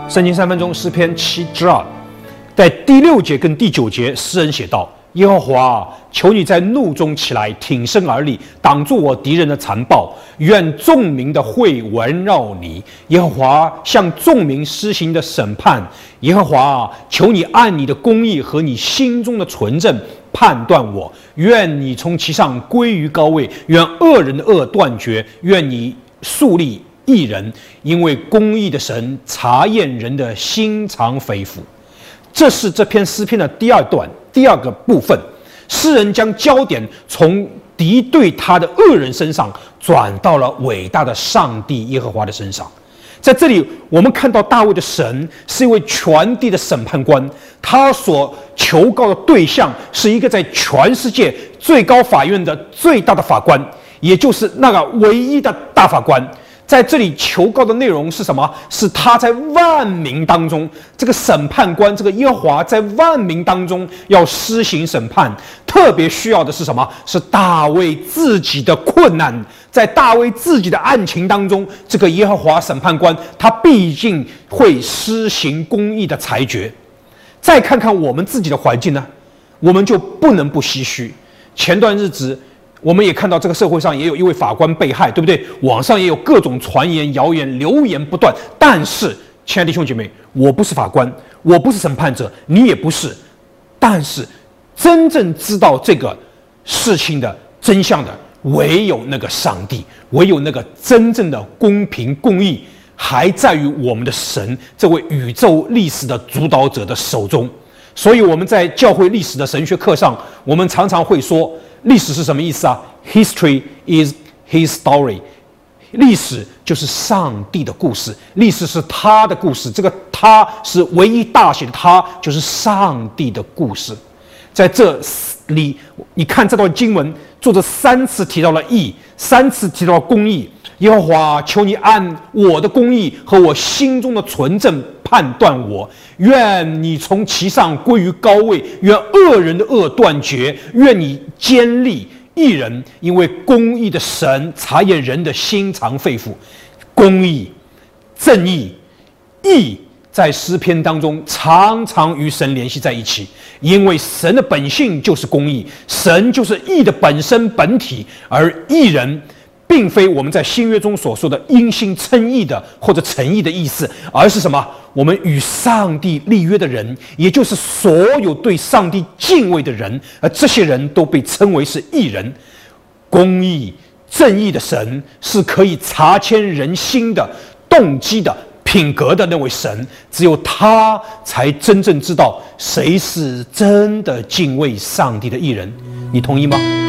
圣经3分钟诗篇7之2，在第6节跟第9节，诗人写道：耶和华，求你在怒中起来，挺身而立，挡住我敌人的残暴。愿众民的会围绕你。耶和华向众民施行的审判。耶和华，求你按你的公义和你心中的纯正判断我。愿你从其上归于高位，愿恶人的恶断绝。愿你树立义人，因为公义的神察验人的心肠肺腑。这是这篇诗篇的第2段，第2个部分。诗人将焦点从敌对他的恶人身上转到了伟大的上帝耶和华的身上。在这里，我们看到大卫的神是一位全地的审判官，他所求告的对象是一个在全世界最高法院的最大的法官，也就是那个唯一的大法官。在这里求告的内容是什么？是他在万民当中，这个审判官，这个耶和华在万民当中要施行审判。特别需要的是什么？是大卫自己的困难，在大卫自己的案情当中，这个耶和华审判官他毕竟会施行公义的裁决。再看看我们自己的环境呢，我们就不能不唏嘘。前段日子我们也看到这个社会上也有一位法官被害，对不对？网上也有各种传言、谣言、流言不断。但是，亲爱的弟兄姐妹，我不是法官，我不是审判者，你也不是。但是，真正知道这个事情的真相的，唯有那个上帝，唯有那个真正的公平公义，还在于我们的神，这位宇宙历史的主导者的手中。所以我们在教会历史的神学课上，我们常常会说，历史是什么意思啊？ History is his story。 历史就是上帝的故事，历史是他的故事，这个他是唯一大写的他，就是上帝的故事。在这里，你看这段经文，作者3次提到了义，3次提到了公义。耶和华，求你按我的公义和我心中的纯正判断我。愿你从其上归于高位，愿恶人的恶断绝。愿你坚立义人，因为公义的神察验人的心肠肺腑。公义、正义、义在诗篇当中常常与神联系在一起，因为神的本性就是公义，神就是义的本身本体。而义人并非我们在新约中所说的因信称义的或者诚意的意思，而是什么？我们与上帝立约的人，也就是所有对上帝敬畏的人，而这些人都被称为是义人。公义、正义的神是可以查签人心的、动机的、品格的那位神，只有他才真正知道谁是真的敬畏上帝的义人。你同意吗？